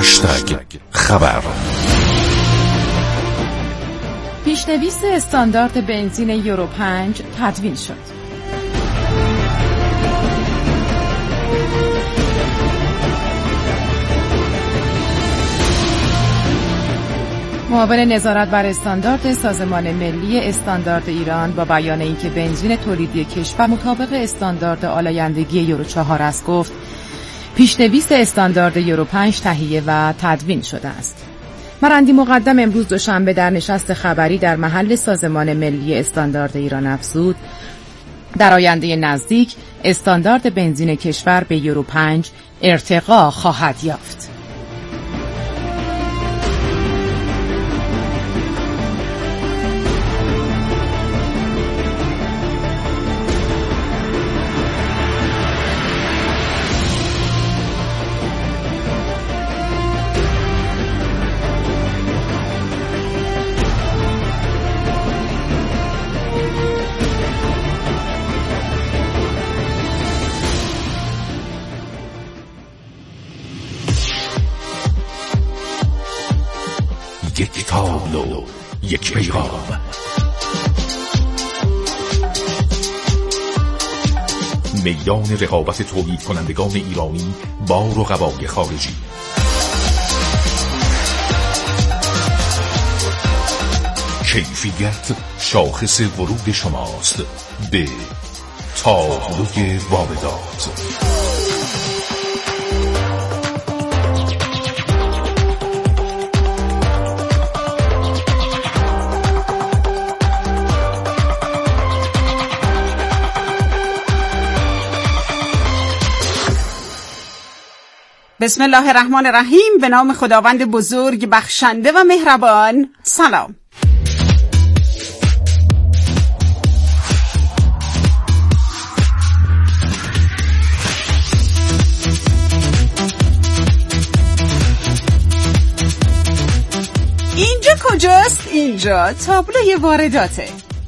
خبر. پیشنویس استاندارد بنزین یورو 5 تدوین شد. معاون نظارت بر استاندارد سازمان ملی استاندارد ایران با بیان اینکه بنزین تولیدی کشور مطابق استاندارد آلایندگی یورو 4 است گفت پیشنویس استاندارد یورو 5 تهیه و تدوین شده است. مراندی مقدم امروز دوشنبه در نشست خبری در محل سازمان ملی استاندارد ایران افزود در آینده نزدیک استاندارد بنزین کشور به یورو 5 ارتقا خواهد یافت. یک تابلو، یک پیغام. میدان رقابت تولید کنندگان ایرانی با رقبای خارجی. کیفیت شاخص ورود شماست به تابلوی واردات. بسم الله الرحمن الرحیم. به نام خداوند بزرگ بخشنده و مهربان. سلام. اینجا کجاست؟ اینجا تابلوی وارداته.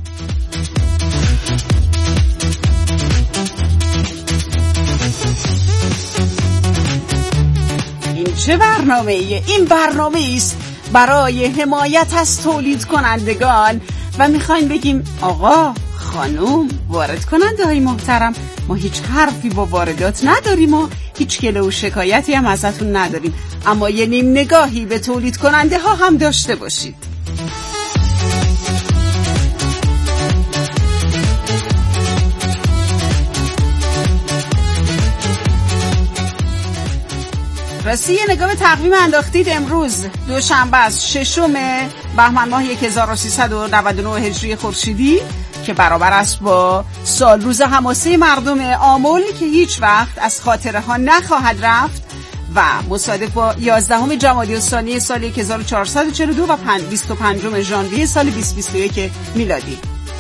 چه برنامه‌ایه؟ این برنامه است برای حمایت از تولید کنندگان و میخوایم بگیم آقا خانوم وارد کننده های محترم، ما هیچ حرفی با واردات نداریم و هیچ گله و شکایتی هم ازتون نداریم، اما یه نیم نگاهی به تولید کننده ها هم داشته باشید. راستی یه نگاه به تقویم انداختید؟ امروز دوشنبه است، 6 بهمن ماه 1399 هجری خورشیدی که برابر است با سال روز حماسه مردم آمل که هیچ وقت از خاطره ها نخواهد رفت و مصادف با 11 جمادی الثانی سال 1442 و 25 ژانویه سال 2021 میلادی.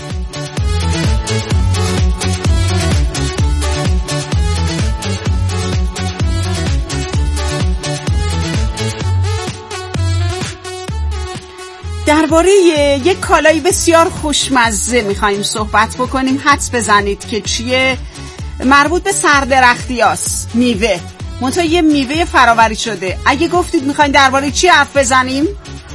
درباره یک کالای بسیار خوشمزه میخواییم صحبت بکنیم. حدس بزنید که چیه؟ مربوط به سردرختیاست، میوه. منتها یه میوه فراوری شده. اگه گفتید میخواین درباره چی حرف بزنیم؟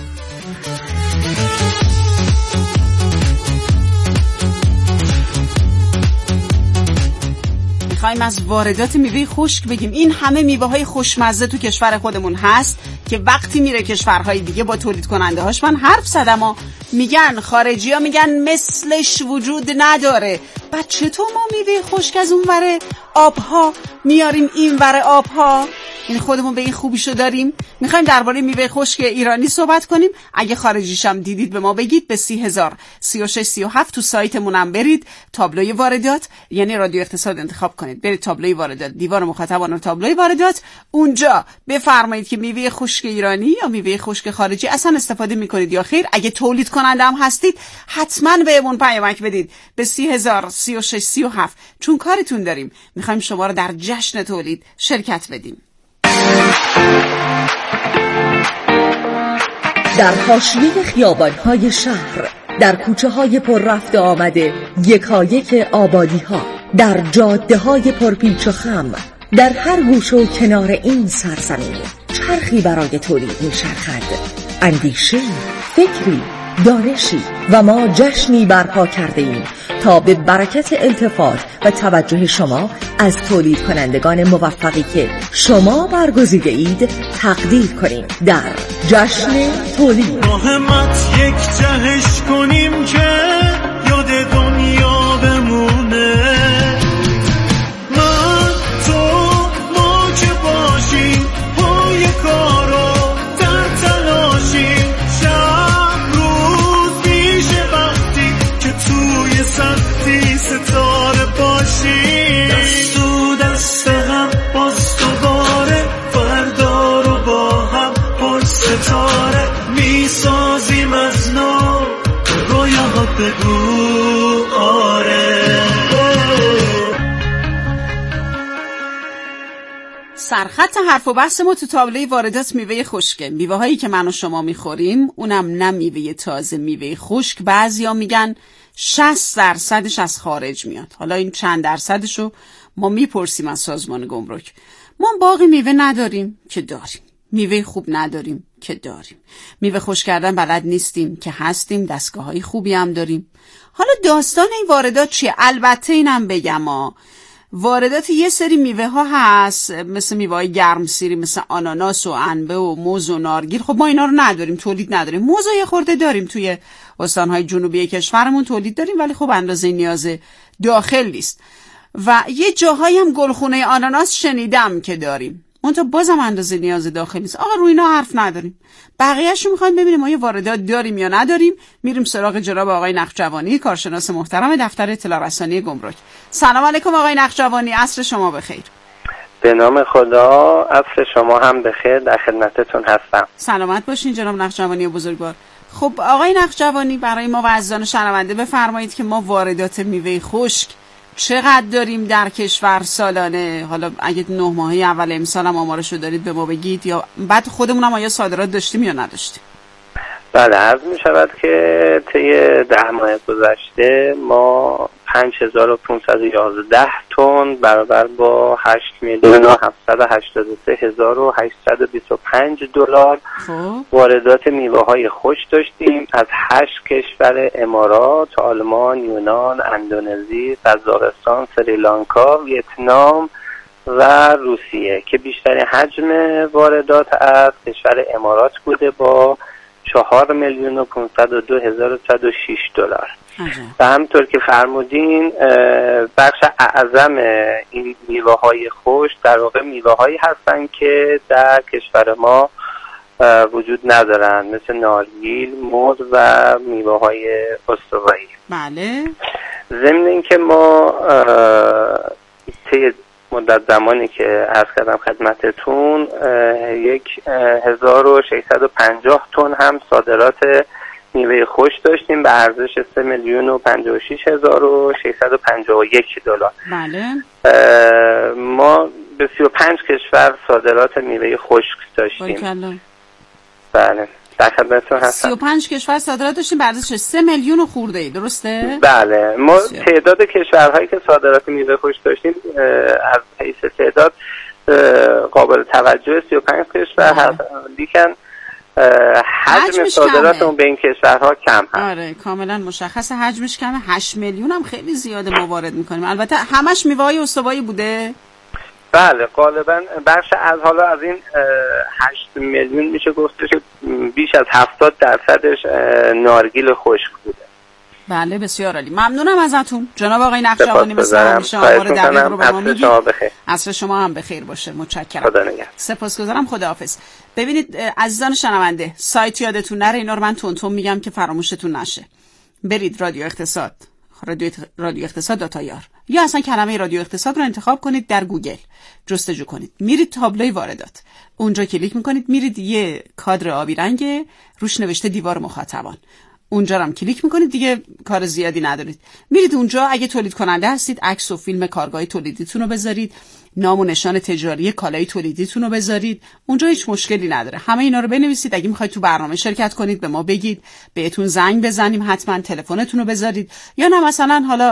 میخوایم از واردات میوه خشک بگیم. این همه میوه های خوشمزه تو کشور خودمون هست که وقتی میره کشورهای دیگه با تولید کننده هاش، من حرف زدم و میگن خارجی ها میگن مثلش وجود نداره. بعد چطور ما میوه خشک از اون وره آبها میاریم این وره آبها؟ این خودمون به این خوبیشو داریم. میخوایم درباره میوه خشک ایرانی صحبت کنیم. اگه خارجیش هم دیدید به ما بگید. به 30,036,37 تو سایتمونم برید، تابلوی واردات یعنی رادیو اقتصاد انتخاب کنید، برید تابلوی واردات، دیوار مخاطبان و تابلوی واردات، اونجا بفرمایید که میوه خشک ایرانی یا میوه خشک خارجی اصلا استفاده میکنید یا خیر. اگه تولید کننده هم هستید حتما بهمون پیامک بدید به 30,036,37 چون کارتون داریم. میخوایم شما رو در جشن تولید شرکت بدیم. در حاشیه خیابان‌های شهر، در کوچه‌های پر رفت و آمده یکایک آبادی‌ها، در جاده‌های پرپیچ و خم، در هر گوشه و کنار این سرزمین چرخی برای تولید می‌چرخد. اندیشه، فکری، دانشی و ما جشنی برپا کرده ایم تا به برکت التفات و توجه شما از تولید کنندگان موفقی که شما برگزیده اید تقدیر کنیم در جشن تولید. مهمت یک جهش کنیم که یاد دنیا بمونه. من تو ما که باشیم پای کارا در تلاشیم. شب روز میشه وقتی که توی سختی ستاره باشیم. دست و دست هم باز دوباره فردا رو با هم پر ستاره میسازیم از نو. رویاها بگو آره. سرخط حرف و بحث ما تو تابلوی واردات میوه خشکه. میوه هایی که من و شما میخوریم، اونم نه میوه تازه، میوه خشک. بعضیا میگن 60% از خارج میاد. حالا این چند درصدشو ما میپرسیم از سازمان گمرک. ما باقی میوه نداریم که داریم، میوه خوب نداریم که داریم، میوه خشک کردن بلد نیستیم که هستیم، دستگاه‌های خوبی هم داریم. حالا داستان این واردات چیه؟ البته اینم بگم واردات یه سری میوه ها هست، مثل میوه های گرمسیری، مثل آناناس و انبه و موز و نارگیل. خب ما اینا رو نداریم، تولید نداریم. موز یه خورده داریم توی استانهای جنوبی کشورمون تولید داریم، ولی خب اندازه نیاز داخل نیست. و یه جاهایی هم گلخونه آناناس شنیدم که داریم، منتها بازم اندازه نیاز داخل نیست. آقا روی اینا حرف نداریم. بقیه‌اش رو می‌خوایم ببینیم ما یه واردات داریم یا نداریم. میریم سراغ جناب آقای نخجوانی، کارشناس محترم دفتر اطلاع رسانی گمرک. سلام علیکم آقای نخجوانی، عصر شما بخیر. به نام خدا، عصر شما هم بخیر، در خدمتتون هستم. سلامت باشین جناب نخجوانی بزرگوار. خب آقای نخجوانی، برای ما و عزیزان شنونده بفرمایید که ما واردات میوه خشک چقدر داریم در کشور سالانه؟ حالا اگه 9 ماهه اول امسال هم آمارشو دارید به ما بگید، یا بعد خودمون هم آیا صادرات داشتیم یا نداشتیم؟ بله، عرض می شود که طی 10 ماه گذشته ما 5511 تن برابر با 8,783,825 دلار واردات میوه های خشک داشتیم از 8 کشور: امارات، آلمان، یونان، اندونزی، قزاقستان، سریلانکا، ویتنام و روسیه، که بیشترین حجم واردات از کشور امارات بوده با 4,502,106 دلار. و همطور که فرمودین بخش اعظم این میوه های خشک در واقع میوه هایی هستن که در کشور ما وجود ندارن، مثل نارگیل، موز و میوه های استوایی. بله. ضمن اینکه ما طی مدت زمانی که عرض کردم خدمتتون 1650 تن هم صادرات میوه خشک داشتیم به ارزش 3,056,651 دلار. بله. ما به 35 کشور صادرات میوه خشک داشتیم. بله، در خدمتتون هستم. 35 کشور صادرات داشتیم به ارزش 3 میلیون خورده، درسته؟ بله، ما تعداد کشورهایی که صادرات میوه خشک داشتیم از حیث تعداد قابل توجه 35 کشور هست، لیکن حجم صادرات اون به این کشورها کم هست. آره، کاملا مشخص حجمش کمه. 8 میلیون هم خیلی زیاده ما وارد میکنیم. البته همش میوه‌های استوایی بوده. بله، غالبا بخش از این 8 میلیون میشه گفتش بیش از 70% نارگیل خشک بوده. بله، بسیار عالی. ممنونم ازتون جناب آقای نخجوانی. مثل همیشه آمار دقیق رو به ما میگید. عصر شما هم بخیر باشه. متشکرم. خدا نگهدار. سپاسگزارم. خداحافظ. ببینید عزیزان شنونده، سایت یادتون نره، اینا رو من تون میگم که فراموشتون نشه. برید رادیو اقتصاد، رادیو اقتصاد.ir، یا اصلا کلمه رادیو اقتصاد رو انتخاب کنید، در گوگل جستجو کنید، میرید تابلوی واردات، اونجا کلیک میکنید، میرید یه کادر آبی رنگ روش نوشته دیوار مخاطبان، اونجا رو هم کلیک میکنید، دیگه کار زیادی ندارید. میرید اونجا، اگه تولید کننده هستید عکس و فیلم کارگاه تولیدیتون رو بذارید، نام و نشان تجاری کالای تولیدیتون رو بذارید، اونجا هیچ مشکلی نداره. همه اینا رو بنویسید. اگه میخواید تو برنامه شرکت کنید به ما بگید، بهتون زنگ بزنیم، حتما تلفنتون رو بذارید، یا نه مثلا حالا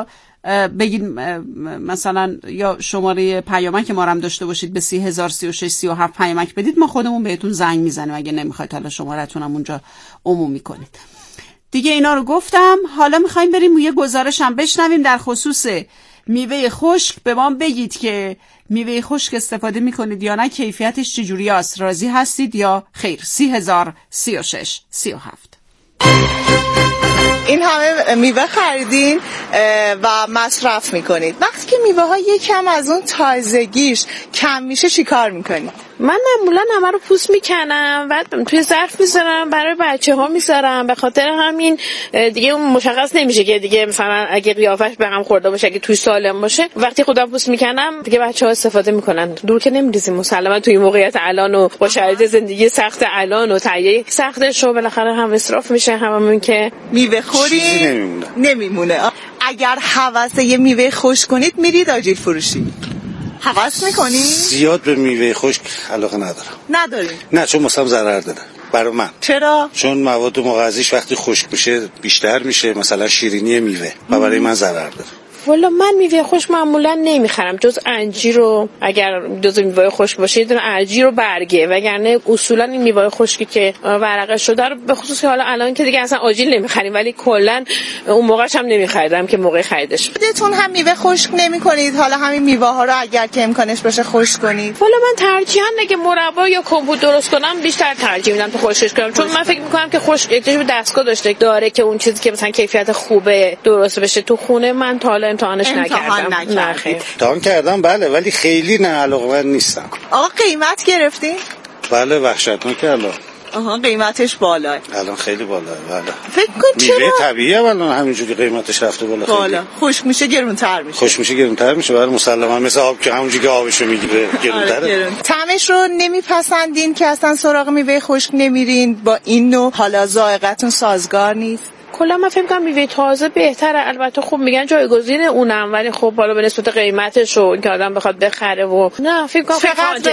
بگید مثلا یا شماره پیامک ما رو هم داشته باشید به 30,036 37 پیامک بدید، ما خودمون بهتون زنگ میزنیم اگه نمیخواید حالا شماره‌تون هم اونجا عمومی کنید. دیگه اینا رو گفتم. حالا میخوایم بریم یه گزارش هم بشنویم در خصوص میوه خشک. به ما بگید که میوه خشک استفاده میکنید یا نه، کیفیتش چجوری است، راضی هستید یا خیر. 30,036 37. این همه میوه خریدین و مصرف میکنید، وقتی که میوه ها یکم از اون تازگیش کم میشه چی کار میکنید؟ من معمولا همه رو پوست میکنم و توی ظرف میذارم، برای بچه‌ها میذارم. به خاطر همین دیگه اون مشخص نمیشه که دیگه مثلا اگه قیافش به هم خورده باشه، اگه توی سالم باشه، وقتی خودم پوست میکنم دیگه بچه‌ها استفاده میکنن. دور که نمیریزیم مسلما توی موقعیت الان و با شرایط زندگی سخت الان و تهیه سختش رو بالاخره هم اسراف میشه، هممون که میوه خوری نمیمونه. اگر هوس یه میوه خشک کنید میرید آجیل فروشی؟ هوس میکنی؟ زیاد به میوه خشک علاقه ندارم. نه، چون مثلا ضرر داره برای من. چرا؟ چون مواد مغذیش وقتی خشک میشه بیشتر میشه، مثلا شیرینی میوه، و برای من ضرر داره. والا من میوه خشک معمولا نمیخرم جز انجیر رو، اگر جز میوه خشک باشه یه انجیر رو برگه، وگرنه اصولا این میوه خشکی که ورقه شده رو به خصوص حالا الان که دیگه اصلا آجیل نمیخریم، ولی کلا اون موقعش هم نمیخریدم که موقع خریدش. خودتون هم میوه خشک نمیکنید؟ حالا همین میوه ها رو اگر که امکانش باشه خشک کنید. والا من ترجیحاً اگه مربا یا کمپوت درست کنم بیشتر ترجیح میدم تو خشکش کنم، چون من فکر میکنم که خشک احتیاج به دستگاه داره که اون چیزی که مثلا کیفیت خوبه درست بشه. تو خونه من تا حالا امتحان کردم بله، ولی خیلی نه علاقه‌مند نیستم. آقا قیمت گرفتین؟ بله وحشتناک الان. قیمتش بالاه. الان خیلی بالاه. بله. فکر کن چرا؟ میوه طبیعیه الان همینجوری قیمتش رفته بالا. خشک میشه گرونتر میشه. بله مسلما، مثل آب که همونجوری که آبشو میگیره گرونتره. طعمش رو نمیپسندین که اصلا سراغ میوه خشک نمیرین؟ با این نوع حالا ذائقتون سازگار نیست؟ کلا من فکر کنم میوه تازه بهتره. البته خوب میگن جایگزین اونم، ولی خب بالا به نسبت قیمتش و اینکه آدم بخواد بخره و نه فکر کنم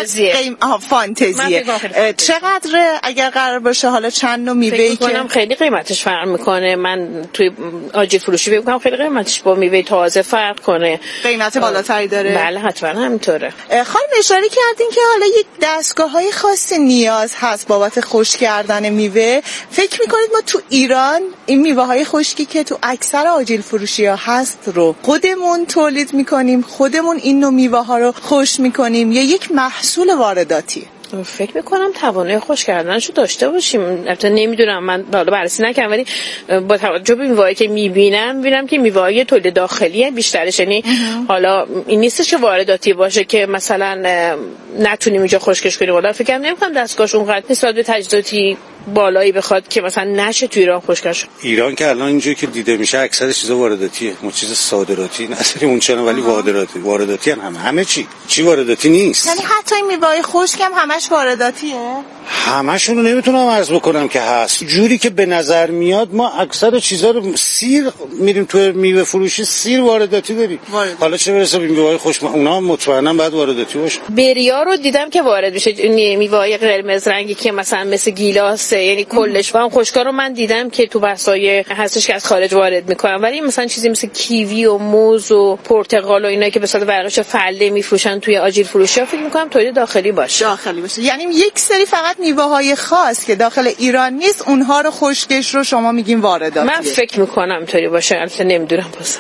فانتزیه. چقدر اگر قرار باشه حالا چند نوع میوه‌ای که فکر خیلی قیمتش فرق میکنه. من توی آجیل فروشی فکر کنم خیلی قیمتش با میوه تازه فرق کنه، قیمت بالاتری داره. بله حتما همینطوره. خانم اشاره کردین که حالا یک دستگاه‌های خاص نیاز هست بابت خشک کردن میوه. فکر میکنید ما تو ایران این میوه‌های خشکی که تو اکثر آجیل فروشی‌ها هست رو خودمون تولید میکنیم، خودمون این نوع میوه‌ها رو خشک میکنیم یا یک محصول وارداتی؟ فکر میکنم توانایی خشک کردنشو داشته باشیم. البته نمیدونم، من حالا بررسی نکردم، ولی با توجه به میوه‌ای که میبینم که میوه‌های تولید داخلیه بیشترش، یعنی حالا این نیستش که وارداتی باشه که مثلا نتونیم اینجا خشکش کنیم. حالا فکر نمی‌کنم دستگاهش اونقدر نسبت به تجهیزاتی بالایی بخواد که مثلا نشه تو ایران خشکش. ایران که الان اینجوری که دیده میشه اکثر چیزا وارداتیه، ما چیز صادراتی نداریم اونچنان، ولی وارداتی همه چی وارداتی نیست. یعنی حتی این میوه‌های خشک هم همش وارداتیه؟ همشون رو نمیتونم عرض بکنم که هست. جوری که به نظر میاد ما اکثر چیزا رو سیر میریم تو میوه فروشی، سیر وارداتی داریم. حالا چه برسه به میوه‌های خشک، اونا مطمئنا باید وارداتی باشه. بریا رو دیدم که وارد میشه، میوه‌های قرمز رنگی که مثلا مثل گیلاس، یعنی کلش. و اون خشکا رو من دیدم که تو بحث‌های هستش که از خارج وارد میکنن، ولی مثلا چیزی مثل کیوی و موز و پرتقال و اینا که به صورت ورقش فله میفروشن توی آجیل فروشی‌ها، فکر میکنم تولید داخلی باشه. یعنی یک سری فقط میوه‌های خاص که داخل ایران نیست، اونها رو خشکش رو شما میگین وارداتیه. من فکر میکنم اینطوری باشه، البته نمیدونم باز.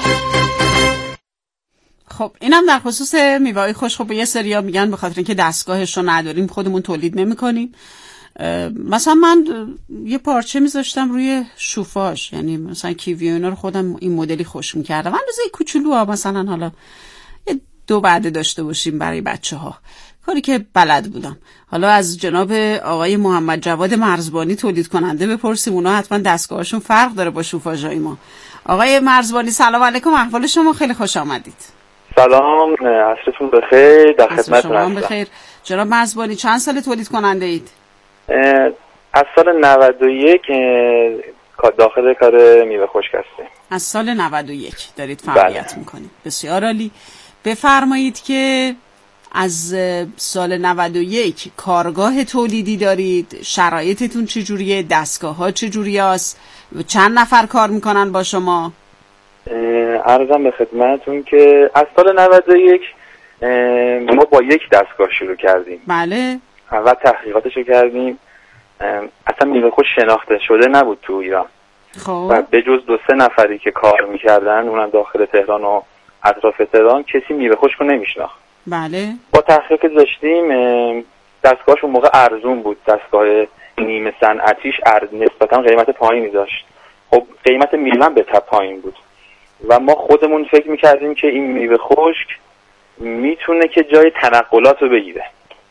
خب اینم در خصوص میوه‌های خشک. خب یه سری‌ها میگن به خاطر اینکه دستگاهش رو نداریم خودمون تولید نمی‌کنیم. مثلا من یه پارچه میذاشتم روی شوفاژ، یعنی مثلا کیوی اینا رو خودم این مدلی خشک می‌کردم. اندازه کوچولوها، مثلا حالا 2 بعده داشته باشیم برای بچه‌ها، کاری که بلد بودم. حالا از جناب آقای محمد جواد مرزبانی تولید کننده بپرسیم، اونا حتما دستگاهشون فرق داره با شوفاژهای ما. آقای مرزبانی سلام علیکم، احوال شما؟ خیلی خوش آمدید. سلام، عصرتون بخیر، در خدمتتون هستم. بخیر. جناب مرزبانی چند سال تولید کننده اید؟ از سال 91 داخل کار میوه خشک هستیم. از سال 91 دارید فعالیت میکنید. بسیار عالی. بفرمایید که از سال 91 کارگاه تولیدی دارید، شرایطتون چجوریه، دستگاه ها چجوری است، چند نفر کار میکنن با شما؟ عرضم به خدمتون که از سال 91 ما با یک دستگاه شروع کردیم. بله. اول تحقیقاتشو کردیم. اصلا میوه خوش شناخته شده نبود تو ایران. خب. و به جز 2-3 نفری که کار میکردن اونم داخل تهران و اطراف تهران کسی میوه خوش رو نمیشناخت. بله. با تحقیق داشتیم دستگاهش اون موقع ارزون بود. دستگاه نیمه صنعتیش نسبتا قیمت پایینی داشت. خب قیمت میوه به تپ پایین بود و ما خودمون فکر میکردیم که این میوه خشک میتونه که جای تنقلات رو بگیره.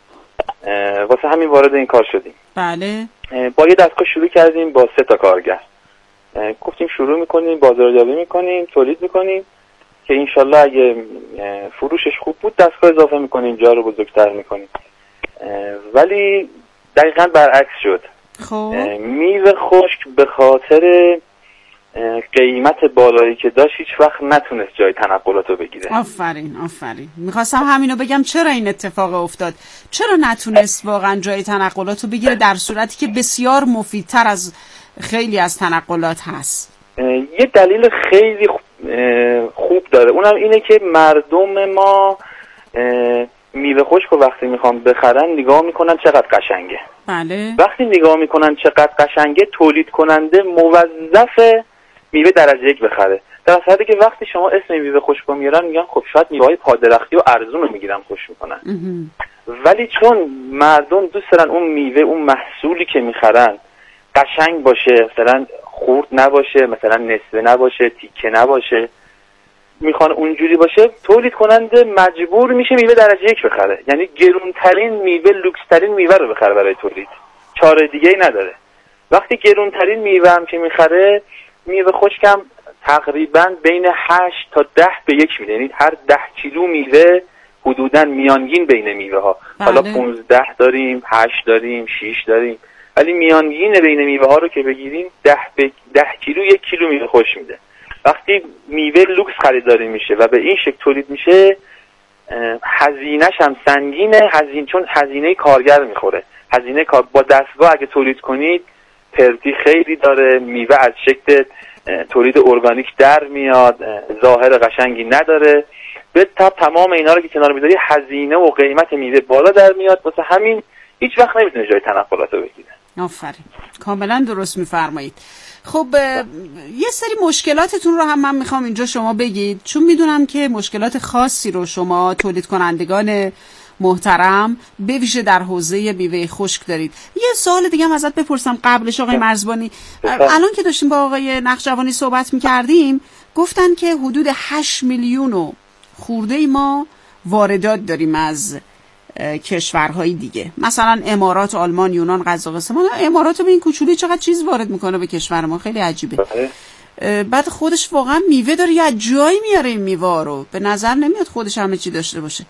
واسه همین وارد این کار شدیم. بله. با یه دستگاه شروع کردیم با 3 تا کارگر. گفتیم شروع میکنیم، بازاریابی میکنیم، تولید میکنیم که انشالله اگه فروشش خوب بود دستگاه اضافه میکنیم، جا رو بزرگتر میکنیم. ولی دقیقاً برعکس شد. خب. میوه خشک به خاطر قیمت بالایی که داشت هیچ وقت نتونست جای تنقلات رو بگیره. آفرین. میخواستم همینو بگم، چرا این اتفاق افتاد؟ چرا نتونست واقعا جای تنقلات رو بگیره در صورتی که بسیار مفیدتر از خیلی از تنقلات هست؟ یه دلیل خیلی خوب داره، اونم اینه که مردم ما میوه خشک رو وقتی میخوام بخرن نگاه میکنن چقدر قشنگه. بله. وقتی نگاه میکنن چقدر قشنگه تولید کننده موظف میوه درجه 1 بخره، در صورتی که وقتی شما اسم میوه خشک رو میارن میگن خب شاید میوه‌های پادرختی و ارزون رو میگیرن خوش میکنن. ولی چون مردم دوست دارن اون میوه، اون محصولی که میخرن قشنگ باشه، مثلا خورد نباشه، مثلا نصفه نباشه، تیکه نباشه، میخوان اونجوری باشه، تولید کننده مجبور میشه میوه درجه 1 بخره. یعنی گرونترین میوه، لوکسترین میوه رو بخره برای تولید، چاره دیگه ای نداره. وقتی گرونترین میوه هم که میخره، میوه خشکم تقریبا بین 8 تا 10 به 1 میده. یعنی هر 10 کیلو میوه حدوداً میانگین بین میوه ها. حالا 15 داریم، 8 داریم، 6 داریم، ولی میانگین بین میوه ها رو که بگیریم 10 کیلو 1 کیلو میوه خشک میده. وقتی میوه لوکس خریداری میشه و به این شکل تولید میشه، هزینه‌ش هم سنگینه، چون هزینه کارگر میخوره. هزینه کار با دستگاه اگه تولید کنید پرتی خیلی داره، میوه از شکل تولید ارگانیک در میاد، ظاهر قشنگی نداره. به تب تمام اینا رو که کنار میذاری هزینه و قیمت میوه بالا در میاد، واسه همین هیچ وقت نمیتونه جای تنقلات رو بگیره. آفرین، کاملا درست میفرمایید. خب یه سری مشکلاتتون رو هم من میخوام اینجا شما بگید، چون میدونم که مشکلات خاصی رو شما تولید کنندگان محترم به ویژه در حوزه میوه خشک دارید. یه سوال دیگه هم ازت بپرسم قبلش آقای مرزبانی. الان که داشتیم با آقای نقشوانی صحبت میکردیم گفتن که حدود 8 میلیون و خورده ما واردات داریم از کشورهای دیگه، مثلا امارات، آلمان، یونان، قزاقستان. امارات به این کوچولی چقدر چیز وارد میکنه به کشور ما، خیلی عجیبه. بعد خودش واقعا میوه داره یا جایی میاره این میوه رو؟ به نظر نمیاد خودش همه چی داشته باشه.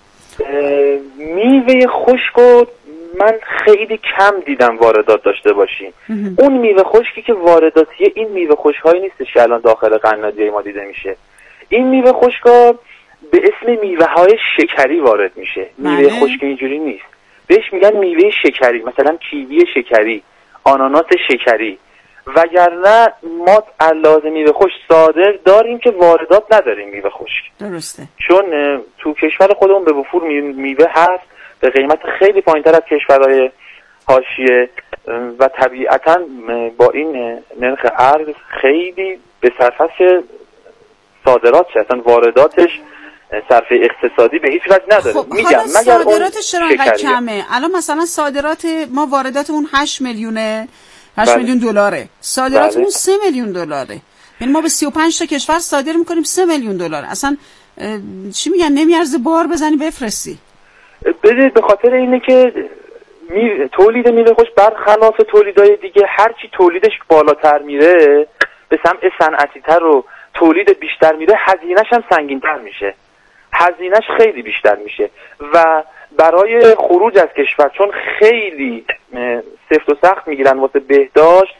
میوه خشک من خیلی کم دیدم واردات داشته باشیم. اون میوه خشکی که وارداتیه این میوه خشک‌هایی نیستش که الان داخل قنادی ما دیده میشه. این میوه خشک‌ها به اسم میوه‌های شکری وارد میشه. میوه خشک اینجوری نیست. بهش میگن میوه شکری، مثلا کیوی شکری، آناناس شکری. وگرنه ما علاوه میوه خشک صادر داریم که واردات نداریم میوه خشک. درسته. چون تو کشور خودمون به وفور میوه هست به قیمت خیلی پایینتر از کشورهای حاشیه و طبیعتا با این نرخ ارز خیلی به صرفه صادرات شد، اصلا وارداتش صرفه اقتصادی به هیچ وجه نداره. خب میگم مگر صادراتش چرا انقدر کمه؟ الان مثلا صادرات ما، وارداتمون 8 میلیونه، 8 میلیون دلاره، صادراتمون 3 میلیون دلاره. یعنی ما به 35 تا کشور صادر میکنیم 3 میلیون دلار. اصلا چی میگن، نمیارزه بار بزنی بفرستی. ببینید به خاطر اینه که تولید میوه خشک برخلاف تولیدهای دیگه هرچی تولیدش بالاتر میره به سمت صنعتی تر و تولید بیشتر میره، هزینه‌ش هم سنگین‌تر میشه، هزینه‌ش خیلی بیشتر میشه و برای خروج از کشور چون خیلی سفت و سخت میگیرن واسه بهداشت،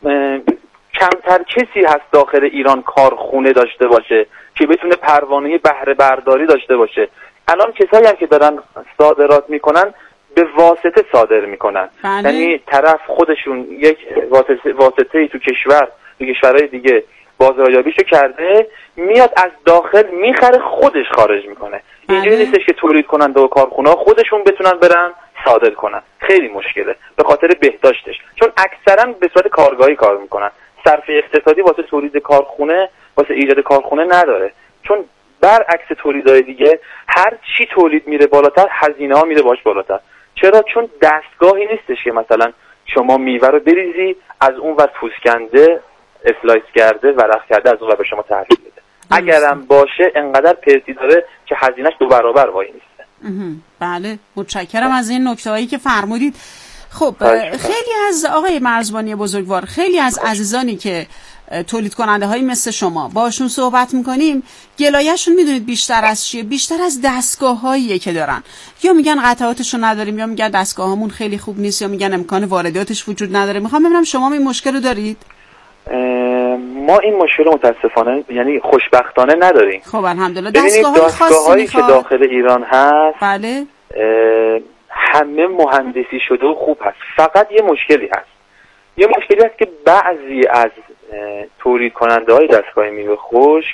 کمتر کسی هست داخل ایران کارخونه داشته باشه که بتونه پروانه بهره برداری داشته باشه. الان کسایی هم که دارن صادرات میکنن به واسطه صادر میکنن. یعنی طرف خودشون یک واسطه‌ای تو کشورهای دیگه بازاریابیشو کرده، میاد از داخل میخره خودش خارج میکنه. اینجوری نیستش که تولید کننده و کارخونه خودشون بتونن برن صادر کنن. خیلی مشکله به خاطر بهداشتش، چون اکثرا به صورت کارگاهی کار میکنن. صرفه اقتصادی واسه تولید کارخونه، واسه ایجاد کارخونه نداره، چون برعکس تولیدهای دیگه هر چی تولید میره بالاتر، هزینه ها میره باش بالاتر. چرا؟ چون دستگاهی نیستش که مثلا شما میوه رو بریزی از اون ور پوسکنده اسلایس کرده ورق کرده از اون ور به شما تحویل بده. اگرم باشه انقدر پرتی داره که هزینه‌اش 2 برابر وای میسته. بله، متشکرم از این نکته‌هایی که فرمودید. خب خیلی از آقای مرزبانی بزرگوار، خیلی از عزیزانی که تولید کننده هایی مثل شما باشون صحبت میکنیم، گلایه‌شون میدونید بیشتر از چیه؟ بیشتر از دستگاه هاییه که دارن. یا میگن قطعاتشو نداریم، یا میگن دستگاهامون خیلی خوب نیست، یا میگن امکان وارداتش وجود نداره. میخوام ببینم شما این مشکل رو دارید؟ ما این مشکل رو متاسفانه، یعنی خوشبختانه نداریم. خب الحمدلله. دستگاه‌های که داخل ایران هست، بله، همه مهندسی شده و خوب هست. فقط یه مشکلی هست. یه مشکلی هست که بعضی از تولید کننده های دستگاه میوه خشک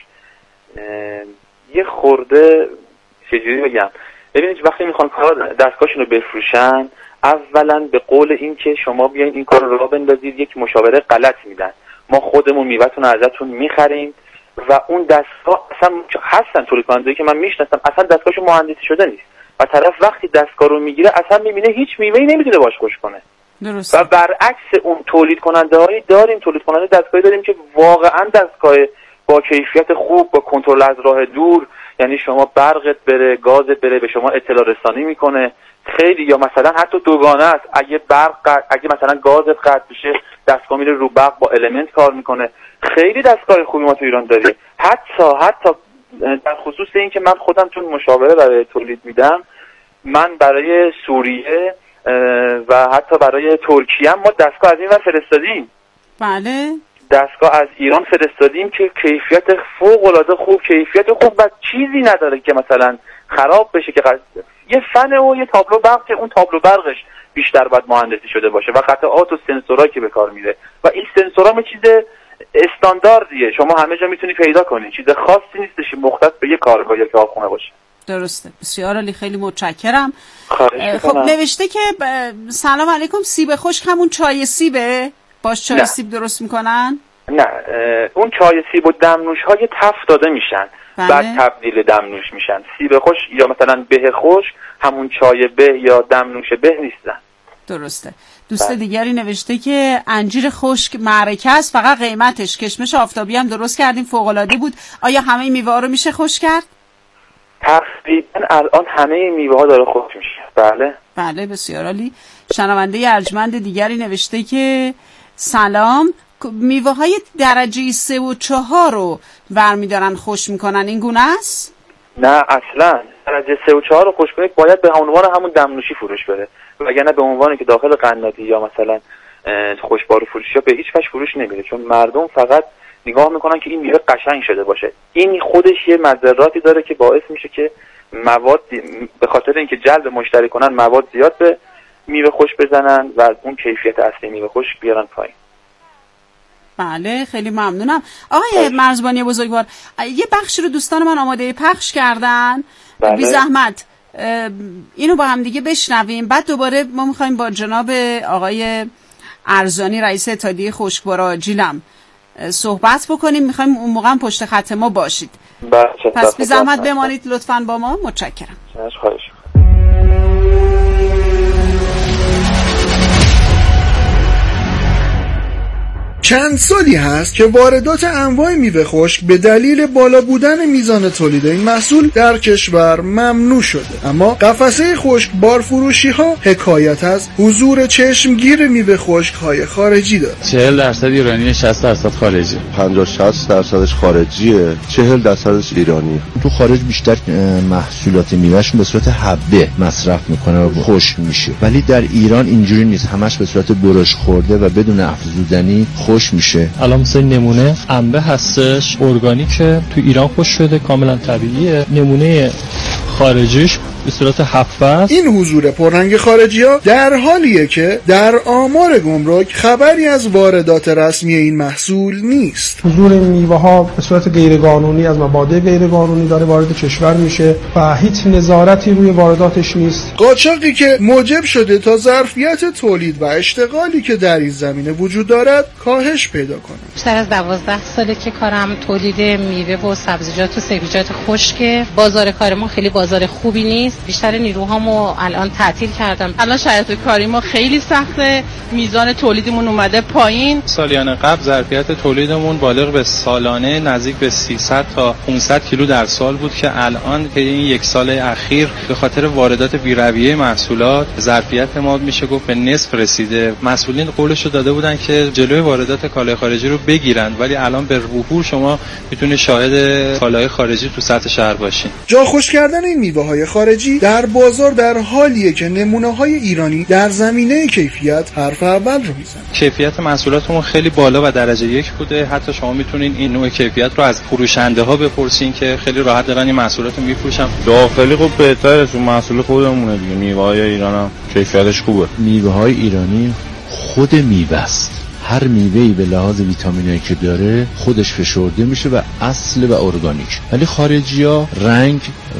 یه خورده چجوری بگم، ببینید وقتی میخوان دستگاهشون رو بفروشن، اولا به قول این که شما بیاین این کار رو راه بندازید یک مشاوره غلط میدن. ما خودمون میوه‌تون رو ازتون میخریم و اون دستگاه اصلا هستن تولید کننده‌ای که من میشناسم اصلا دستگاهشون مهندسی شده نیست و طرف وقتی دستگاه رو میگیره اصلا میبینه هیچ میوه‌ای نمیتونه باش خشک کنه. درست. و برعکس اون تولید کننده‌هایی داریم، تولید کننده دستگاهی داریم که واقعا دستگاه با کیفیت خوب، با کنترل از راه دور، یعنی شما برقت بره، گازت بره، به شما اطلاع رسانی میکنه. خیلی، یا مثلا حتی دوگانه است، اگه مثلا گازت قطع بشه دستگاه میره رو برق با المنت کار میکنه. خیلی دستگاه خوبی ما تو ایران داریم. حتی در خصوص این که من خودم چون مشاوره برای تولید میدم، من برای سوریه و حتی برای ترکیه هم ما دستگاه از این ور فرستادیم. بله، دستگاه از ایران فرستادیم که کیفیت فوق العاده خوب، کیفیت خوب و چیزی نداره که مثلا خراب بشه، که یه فن و یه تابلو برق که اون تابلو برقش بیشتر باید مهندسی شده باشه و قطعات و سنسورایی که به کار میره و این سنسورها چیز استانداردیه، شما همه جا میتونی پیدا کنی، چیز خاصی نیستش مختص به یه کارگاه یا کارخونه باشه. درسته. بسیار عالی، خیلی متشکرم. خب نوشته که سلام علیکم، سیب خشک همون چای سیبه؟ باش چای سیب درست میکنن؟ نه، اون چای سیب و دمنوش های تف داده میشن. بله. بعد تبدیل دمنوش میشن. سیب خشک یا مثلا به خشک همون چای به یا دمنوش به نیستن. درسته. دوست دیگری نوشته که انجیر خشک معرکه است، فقط قیمتش. کشمش آفتابی هم درست کردیم، فوق العاده بود. آیا همه میوه ها رو میشه خشک کرد؟ تقریبا الان همه میوه ها داره خشک میشه. بله. بله، بسیار عالی. شنونده ارجمند دیگری نوشته که سلام، میوه های درجه 3 و 4 رو برمیدارن خشک میکنن، این گونه است؟ نه اصلا. درجه 3 و 4 رو خشک کنید باید به عنوان همون دمنوشی فروش بره، وگرنه به عنوانی که داخل قنادی یا مثلا خوشبار فروشی ها به هیچ وجه فروش نمیره، چون مردم فقط نگاه میکنن که این میوه قشنگ شده باشه. این خودش یه مضراتی داره که باعث میشه که مواد، به خاطر اینکه جلب مشتری کنن، مواد زیاد به میوه خشک بزنن و از اون کیفیت اصلی میوه خشک بیارن پایین. بله، خیلی ممنونم. آقای مرزبانی بزرگوار، یه بخشی رو دوستان من آماده پخش کردن. بله. بی زحمت اینو با هم دیگه بشنویم، بعد دوباره ما میخوایم با جناب آقای ارزانی رئیس اتحادیه خشکبار آجیلم صحبت بکنیم. میخوایم اون موقع هم پشت خط ما باشید. پس بی زحمت بمانید لطفاً با ما. متشکرم. خواهش. چند سالی هست که واردات انواع میوه خشک به دلیل بالا بودن میزان تولید این محصول در کشور ممنوع شده، اما قفسه خشک بارفروشی ها حکایت از حضور چشمگیر میوه خشک های خارجی داره. 40% ایرانی، 60% خارجی. 50-60% خارجیه، 40% ایرانی. تو خارج بیشتر محصولات میوهشون به صورت حبه مصرف میکنه و خشک میشه، ولی در ایران اینجوری نیست، همش به صورت برش خورده و بدون افزودنی خوش میشه. الان مثلا نمونه انبه هستش ارگانیکه، تو ایران خوش شده، کاملا طبیعیه. نمونه خارجیش به صورت 7 است. این حضور پررنگ خارجی‌ها در حالیه که در آمار گمرک خبری از واردات رسمی این محصول نیست. حضور میوه‌ها به صورت غیرقانونی از مبادئ غیرقانونی داره وارد کشور میشه و هیچ نظارتی روی وارداتش نیست. قاچاقی که موجب شده تا ظرفیت تولید و اشتغالی که در این زمینه وجود دارد کاهش پیدا کنه. بیشتر از 12 ساله که کارم تولید میوه و سبزیجات و سبزیجات خشکه. بازار کار ما خیلی بازار خوبی نیست. بیشتر نیروهامو الان تعطیل کردم. الان شرایط کاری ما خیلی سخته. میزان تولیدمون اومده پایین. سالیان قبل ظرفیت تولیدمون بالغ به سالانه نزدیک به 300 تا 500 کیلو در سال بود که الان که این یک سال اخیر به خاطر واردات بی‌رویه محصولات ظرفیت ما میشه گفت به نصف رسیده. مسئولین قولشو داده بودن که جلوی واردات کالای خارجی رو بگیرن، ولی الان به وفور شما میتونید شاهد کالای خارجی تو سطح شهر باشین. جا خوش کردن این میوه‌های خارجی در بازار در حالیه که نمونه‌های ایرانی در زمینه کیفیت حرف اول رو میزنن. کیفیت محصولاتمون خیلی بالا و درجه 1 بوده. حتی شما میتونین این نوع کیفیت رو از فروشنده‌ها بپرسین که خیلی راحت دارن این محصولات رو میفروشن. داخلی خب بهتره، از محصول خودمونه دیگه. میوه‌های ایران هم کیفیتش خوبه. میوه‌های ایرانی خود میوه است. هر میوه‌ای به لحاظ ویتامینایی که داره خودش فشرده میشه و اصل و ارگانیک. ولی خارجی‌ها رنگ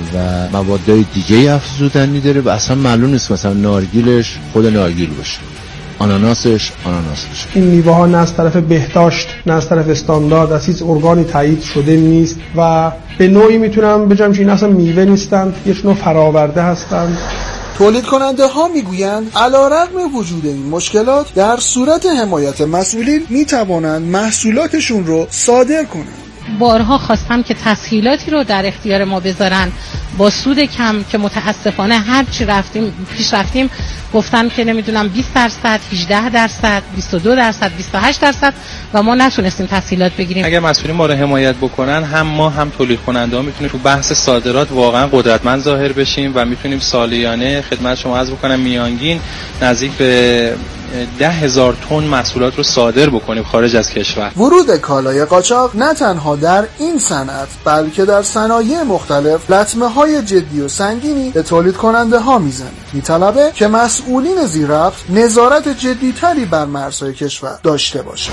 و موادهای دیگه افزودنی داره و اصلا معلوم نیست مثلا نارگیلش خود نارگیل باشه، آناناسش آناناس باشه. این میوه‌ها نه از طرف بهداشت نه از طرف استاندارد از هیچ ارگانی تایید شده نیست و به نوعی میتونم بگم که این اصلا میوه نیستند، یک نوع فراورده هستند. تولید کننده ها میگویند علیرغم وجود این مشکلات در صورت حمایت مسئولین میتوانند محصولاتشون رو صادر کنند. بارها خواستم که تسهیلاتی رو در اختیار ما بذارن با سود کم که متاسفانه هر چی پیش رفتیم گفتن که نمیدونم 20%، 18%، 22%، 28% و ما نتونستیم تسهیلات بگیریم. اگر مسئولین ما رو حمایت بکنن هم ما هم تولید کننده ها میتونیم تو بحث صادرات واقعا قدرتمند ظاهر بشیم و میتونیم سالیانه خدمت شما عرض بکنم میانگین نزدیک به 10,000 تن محصولات رو صادر بکنیم خارج از کشور. ورود کالای قاچاق نه تنها در این صنعت بلکه در صنایع مختلف لطمه های جدی و سنگینی به تولید کننده ها میزنه. میطلبه که مسئولین زیرربط نظارت جدیتری بر مرزهای کشور داشته باشه.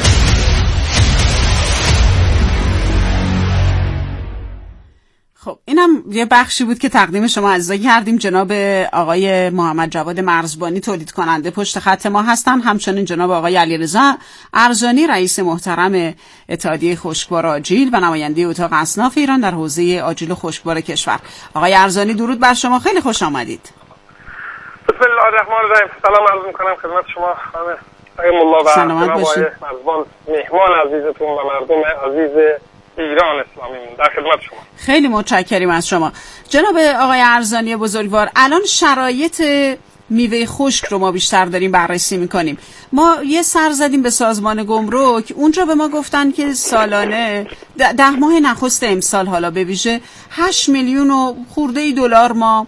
خب اینم یه بخشی بود که تقدیم شما عزیزا کردیم. جناب آقای محمد جواد مرزبانی تولید کننده پشت خط ما هستن، همچنین جناب آقای علیرضا ارزانی رئیس محترم اتحادیه خشکبار آجیل و نماینده اتاق اصناف ایران در حوزه آجیل و خشکبار کشور. آقای ارزانی درود بر شما، خیلی خوش آمدید. بسم الله الرحمن الرحیم. سلام عرض می‌کنم خدمت شما خانم ملا و جناب آقای مرزبان، مهمان عزیزتون و مردم عزیز ایران اسلامیمون در خدمت شما. خیلی متشکریم از شما جناب آقای ارزانی بزرگوار. الان شرایط میوه خشک رو ما بیشتر داریم بررسی میکنیم. ما یه سر زدیم به سازمان گمرک، اونجا به ما گفتن که سالانه 10 ماه نخست امسال حالا به ویژه 8 میلیون و خورده دلار ما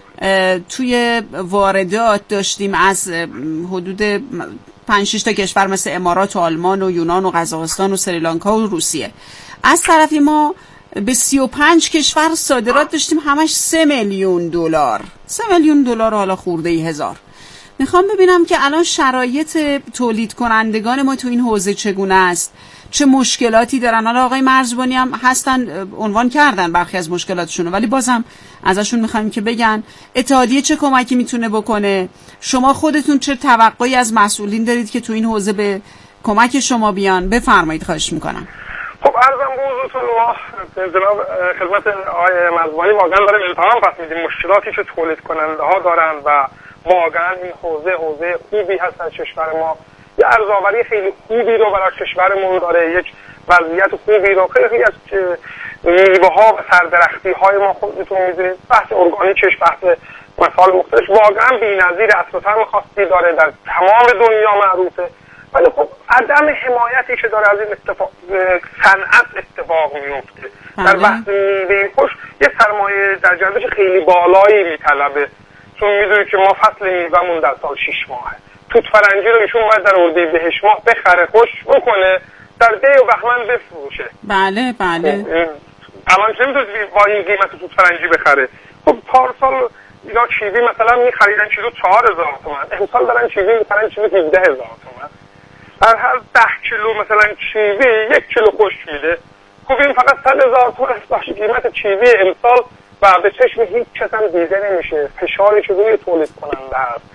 توی واردات داشتیم از حدود 5-6 تا کشور مثل امارات و آلمان و یونان و قزاقستان و سریلانکا و روسیه. از طرفی ما به 35 کشور صادرات داشتیم، همش 3 میلیون دلار. 3 میلیون دلار حالا خورده هزار. میخوام ببینم که الان شرایط تولید کنندگان ما تو این حوزه چگونه است، چه مشکلاتی دارن. حالا آقای مرزبانی هم هستن عنوان کردن برخی از مشکلاتشون، ولی بازم ازشون میخوایم که بگن اتحادیه چه کمکی میتونه بکنه، شما خودتون چه توقعی از مسئولین دارید که تو این حوزه به کمک شما بیان. بفرمایید خواهش میکنم. خب عرضم بزرگتون ما جناب خدمت آقای مرزبانی واقعا داریم التهام پس میدیم مشکلاتی که تولید کننده ها دارن و واقعا این حوزه خوبی هست از کشور ما، یه ارزآوری خیلی خوبی رو برای کشورمون داره، یک وضعیت خوبی رو. خیلی از میوه ها و سردرختی های ما خودتون میدونید بحث ارگانیکش، بحث مسائل مختلف واقعا بی‌نظیر اصل و طعم خاصی داره، در تمام دنیا معروفه. ولی خب عدم حمایتی که داره از این صنعت اتفاق میفته در بحث میوه خشک یه سرمایه در جنبش خیلی بالایی میطلبه، چون میدونید که ما فصل میوه‌مون در سال 6 ماهه. توت فرنگی رو ایشون باید در اردیبهشت ماه بخره، خشک بکنه، در دی و بهمن بفروشه. بله بله. الان چه میتونید با این قیمت توت فرنگی بخره؟ خب پارسال اینا کیوی مثلا میخریدن کیلو 4000 تومان، امسال دارن کیوی میخرن کیلو 17000 تومان. در هر 10 کیلو مثلا کیوی 1 کیلو خشک میده. خب این فقط 100,000 تومان است. قیمت کیوی امسال و به چشم هیچ کس هم دیده نمیشه. فشاری که روی تولید کننده هست.